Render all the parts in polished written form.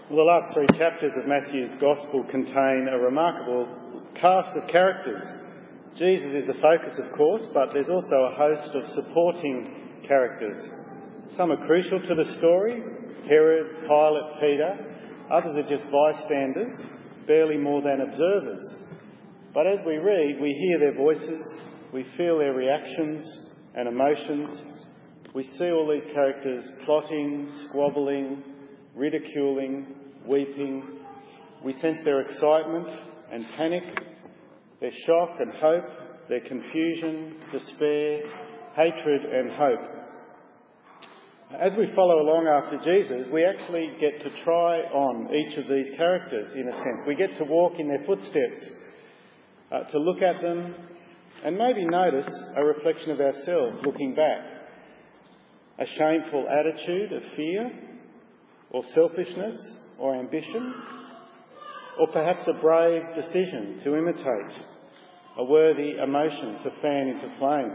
Well, the last three chapters of Matthew's Gospel contain a remarkable cast of characters. Jesus is the focus, of course, but there's also a host of supporting characters. Some are crucial to the story: Herod, Pilate, Peter. Others are just bystanders, barely more than observers. But as we read, we hear their voices, we feel their reactions and emotions. We see all these characters plotting, squabbling, ridiculing, weeping. We sense their excitement and panic, their shock and hope, their confusion, despair, hatred and hope. As we follow along after Jesus, we actually get to try on each of these characters in a sense. We get to walk in their footsteps, to look at them and maybe notice a reflection of ourselves looking back. A shameful attitude of fear, or selfishness, or ambition, or perhaps a brave decision to imitate, a worthy emotion to fan into flame.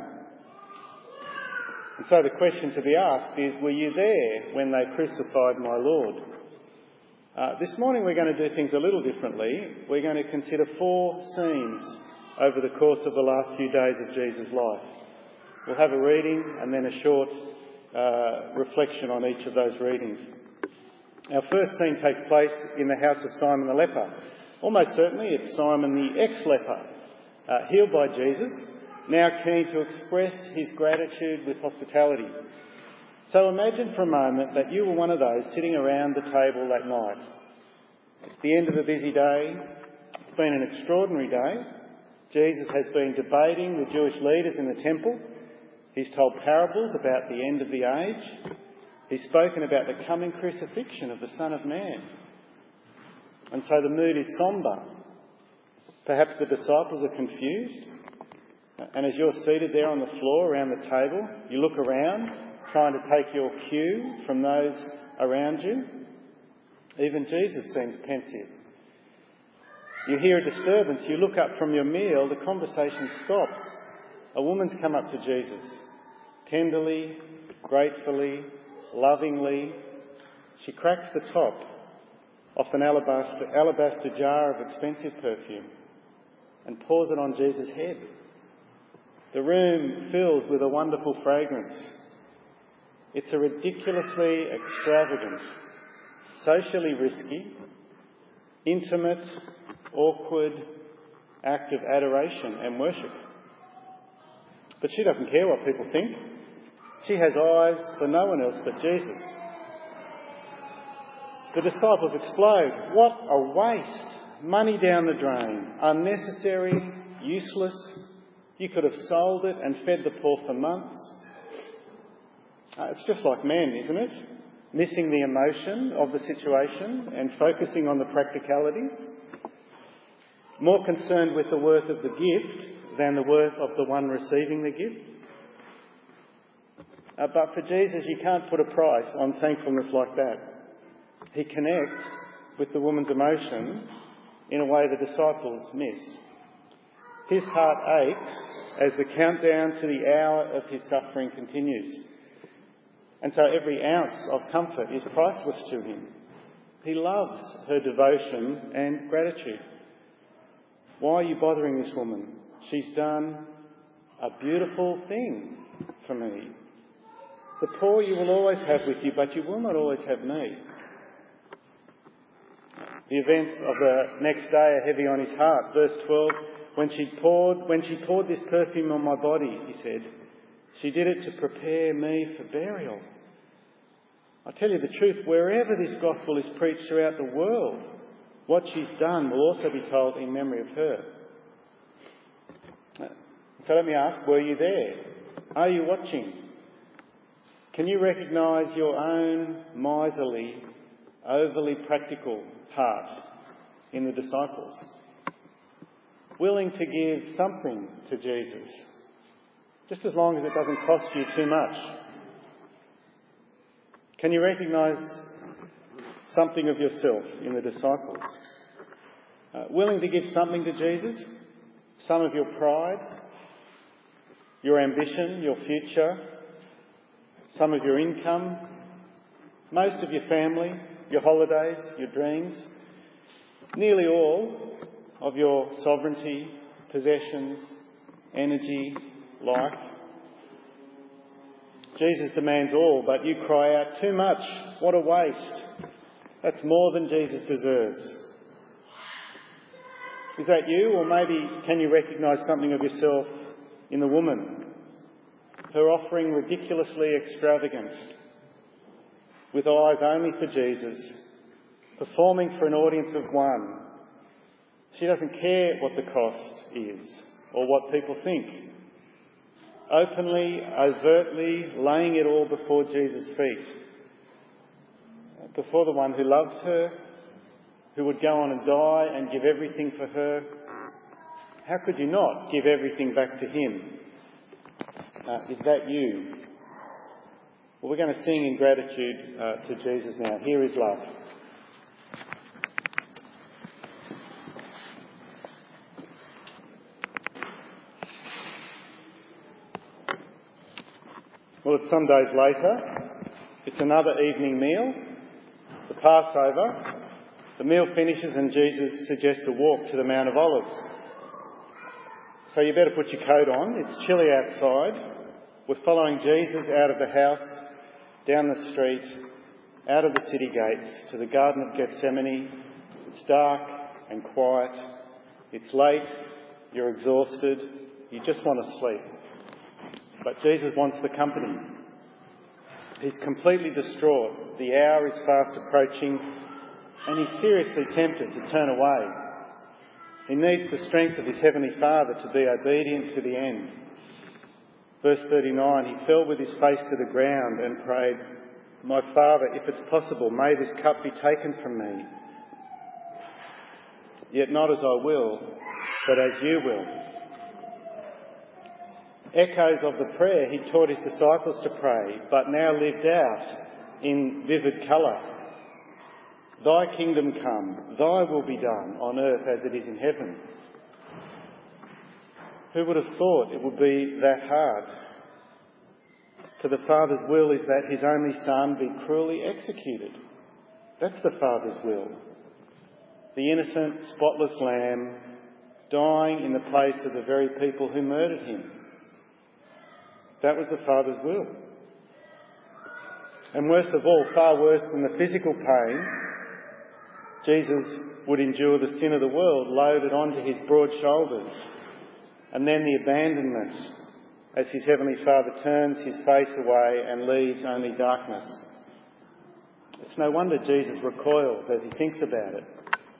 And so the question to be asked is, were you there when they crucified my Lord? This morning we're going to do things a little differently. We're going to consider 4 scenes over the course of the last few days of Jesus' life. We'll have a reading and then a short reflection on each of those readings. Our first scene takes place in the house of Simon the leper. Almost certainly it's Simon the ex-leper, healed by Jesus, now keen to express his gratitude with hospitality. So imagine for a moment that you were one of those sitting around the table that night. It's the end of a busy day. It's been an extraordinary day. Jesus has been debating with Jewish leaders in the temple. He's told parables about the end of the age. He's spoken about the coming crucifixion of the Son of Man. And so the mood is sombre. Perhaps the disciples are confused. And as you're seated there on the floor around the table, you look around, trying to take your cue from those around you. Even Jesus seems pensive. You hear a disturbance, you look up from your meal, the conversation stops. A woman's come up to Jesus. Tenderly, gratefully, lovingly, she cracks the top off an alabaster jar of expensive perfume and pours it on Jesus' head. The room fills with a wonderful fragrance. It's a ridiculously extravagant, socially risky, intimate, awkward act of adoration and worship. But she doesn't care what people think. She has eyes for no one else but Jesus. The disciples explode. What a waste! Money down the drain. Unnecessary, useless. You could have sold it and fed the poor for months. It's just like men, isn't it? Missing the emotion of the situation and focusing on the practicalities. More concerned with the worth of the gift than the worth of the one receiving the gift. But for Jesus, you can't put a price on thankfulness like that. He connects with the woman's emotion in a way the disciples miss. His heart aches as the countdown to the hour of his suffering continues. And so every ounce of comfort is priceless to him. He loves her devotion and gratitude. Why are you bothering this woman? She's done a beautiful thing for me. The poor you will always have with you, but you will not always have me. The events of the next day are heavy on his heart. Verse 12, when she poured this perfume on my body, he said, she did it to prepare me for burial. I tell you the truth, wherever this gospel is preached throughout the world, what she's done will also be told in memory of her. So let me ask, were you there? Are you watching? Can you recognise your own miserly, overly practical heart in the disciples? Willing to give something to Jesus, just as long as it doesn't cost you too much. Can you recognise something of yourself in the disciples? Willing to give something to Jesus? Some of your pride, your ambition, your future, some of your income, most of your family, your holidays, your dreams, nearly all of your sovereignty, possessions, energy, life. Jesus demands all, but you cry out, too much, what a waste. That's more than Jesus deserves. Is that you? Or maybe can you recognise something of yourself in the woman? Her offering ridiculously extravagant, with eyes only for Jesus, performing for an audience of one. She doesn't care what the cost is or what people think. Openly, overtly, laying it all before Jesus' feet. Before the one who loved her, who would go on and die and give everything for her. How could you not give everything back to him? Is that you? Well, we're going to sing in gratitude to Jesus now. Here is love. Well, it's some days later. It's another evening meal, the Passover. The meal finishes and Jesus suggests a walk to the Mount of Olives. So you better put your coat on. It's chilly outside. We're following Jesus out of the house, down the street, out of the city gates to the Garden of Gethsemane. It's dark and quiet. It's late. You're exhausted. You just want to sleep. But Jesus wants the company. He's completely distraught. The hour is fast approaching and he's seriously tempted to turn away. He needs the strength of his Heavenly Father to be obedient to the end. Verse 39, he fell with his face to the ground and prayed, "My Father, if it's possible, may this cup be taken from me. Yet not as I will, but as you will." Echoes of the prayer he taught his disciples to pray, but now lived out in vivid colour. Thy kingdom come, thy will be done on earth as it is in heaven. Who would have thought it would be that hard? For the Father's will is that his only Son be cruelly executed. That's the Father's will. The innocent, spotless Lamb dying in the place of the very people who murdered him. That was the Father's will. And worst of all, far worse than the physical pain, Jesus would endure the sin of the world loaded onto his broad shoulders, and then the abandonment as his Heavenly Father turns his face away and leaves only darkness. It's no wonder Jesus recoils as he thinks about it.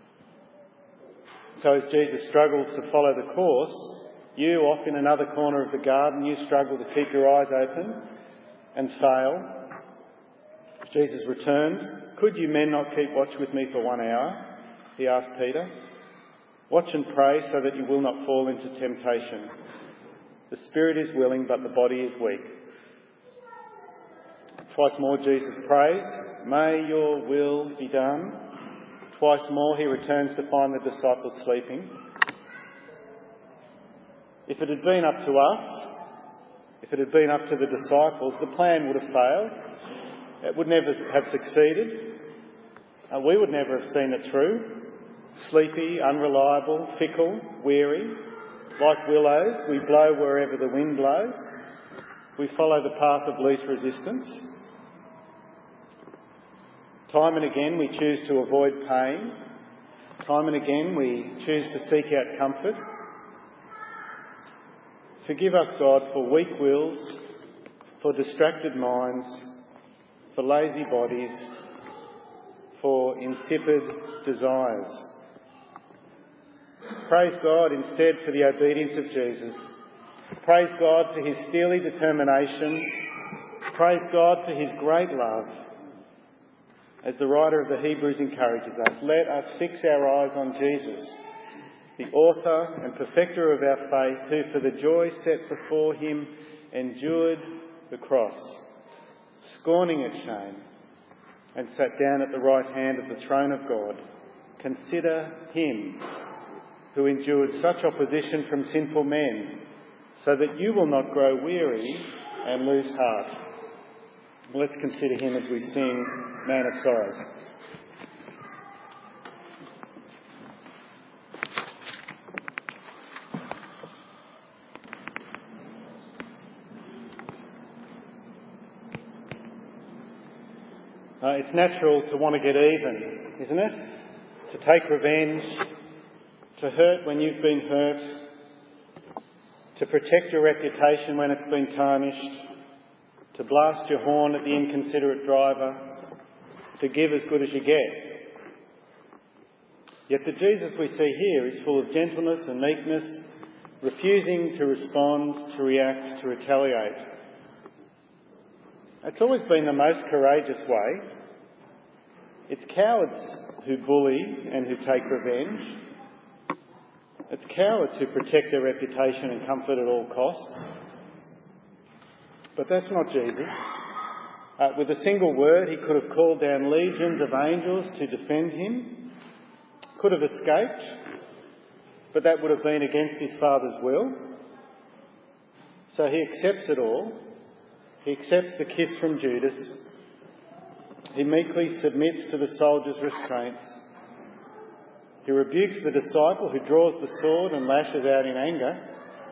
So as Jesus struggles to follow the course, you off in another corner of the garden, you struggle to keep your eyes open and fail. Jesus returns. "Could you men not keep watch with me for 1 hour?" he asked Peter. "Watch and pray so that you will not fall into temptation. The spirit is willing, but the body is weak." Twice more Jesus prays, "May your will be done." Twice more he returns to find the disciples sleeping. If it had been up to us, if it had been up to the disciples, the plan would have failed. It would never have succeeded. We would never have seen it through. Sleepy, unreliable, fickle, weary. Like willows, we blow wherever the wind blows. We follow the path of least resistance. Time and again we choose to avoid pain. Time and again we choose to seek out comfort. Forgive us, God, for weak wills, for distracted minds, for lazy bodies, for insipid desires. Praise God instead for the obedience of Jesus. Praise God for his steely determination. Praise God for his great love. As the writer of the Hebrews encourages us, let us fix our eyes on Jesus, the author and perfecter of our faith, who for the joy set before him endured the cross, scorning its shame, and sat down at the right hand of the throne of God. Consider him who endured such opposition from sinful men, so that you will not grow weary and lose heart. Let's consider him as we sing Man of Sorrows. It's natural to want to get even, isn't it? To take revenge, to hurt when you've been hurt, to protect your reputation when it's been tarnished, to blast your horn at the inconsiderate driver, to give as good as you get. Yet the Jesus we see here is full of gentleness and meekness, refusing to respond, to react, to retaliate. It's always been the most courageous way. It's cowards who bully and who take revenge. It's cowards who protect their reputation and comfort at all costs. But that's not Jesus. With a single word, he could have called down legions of angels to defend him, could have escaped, but that would have been against his Father's will. So he accepts it all. He accepts the kiss from Judas. He meekly submits to the soldier's restraints. He rebukes the disciple who draws the sword and lashes out in anger.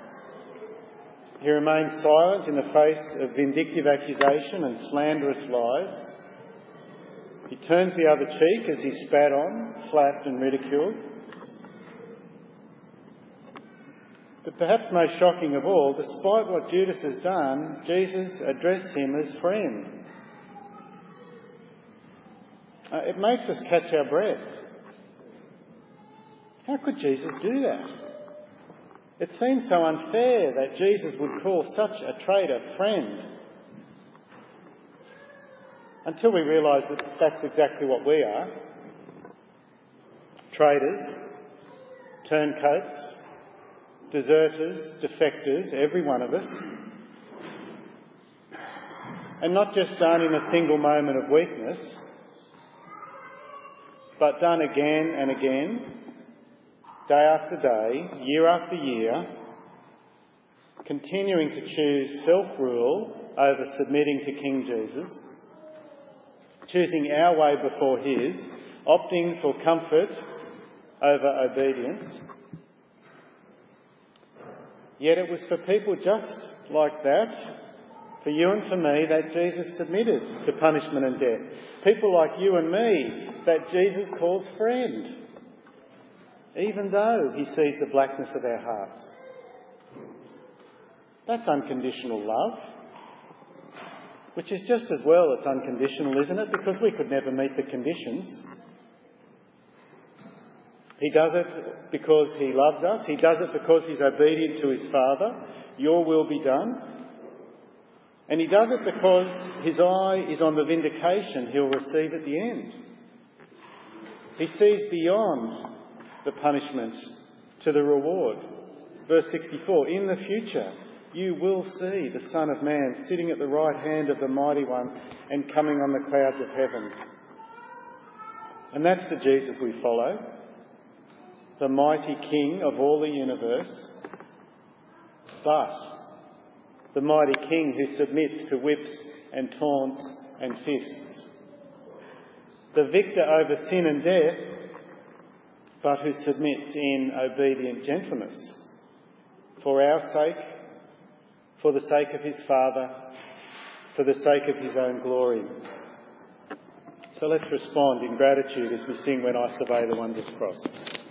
He remains silent in the face of vindictive accusation and slanderous lies. He turns the other cheek as he's spat on, slapped and ridiculed. But perhaps most shocking of all, despite what Judas has done, Jesus addressed him as friend. It makes us catch our breath. How could Jesus do that? It seems so unfair that Jesus would call such a traitor friend. Until we realise that that's exactly what we are. Traitors, turncoats, deserters, defectors, every one of us. And not just done in a single moment of weakness, but done again and again, day after day, year after year, continuing to choose self-rule over submitting to King Jesus, choosing our way before his, opting for comfort over obedience. Yet it was for people just like that, for you and for me, that Jesus submitted to punishment and death. People like you and me that Jesus calls friend, even though he sees the blackness of our hearts. That's unconditional love, which is just as well it's unconditional, isn't it? Because we could never meet the conditions. He does it because he loves us. He does it because he's obedient to his Father. Your will be done. And he does it because his eye is on the vindication he'll receive at the end. He sees beyond the punishment to the reward. Verse 64, in the future you will see the Son of Man sitting at the right hand of the Mighty One and coming on the clouds of heaven. And that's the Jesus we follow, the mighty King of all the universe, but the mighty King who submits to whips and taunts and fists. The victor over sin and death, but who submits in obedient gentleness for our sake, for the sake of his Father, for the sake of his own glory. So let's respond in gratitude as we sing When I Survey the Wondrous Cross.